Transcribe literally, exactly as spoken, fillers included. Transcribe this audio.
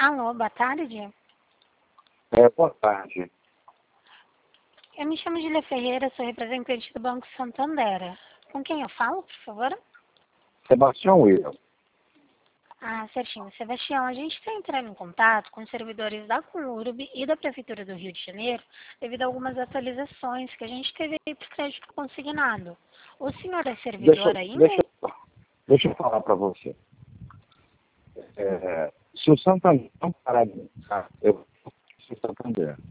Alô, boa tarde. É, boa tarde. Eu me chamo Julia Ferreira, sou representante do Banco Santander. Com quem eu falo, por favor? Sebastião William. Ah, certinho. Sebastião, a gente está entrando em contato com os servidores da Conurb e da Prefeitura do Rio de Janeiro devido a algumas atualizações que a gente teve aí para o crédito consignado. O senhor é servidor Deixa, ainda? deixa, deixa eu falar para você. É, se o Santander não parar de... Ah, eu sou Santander.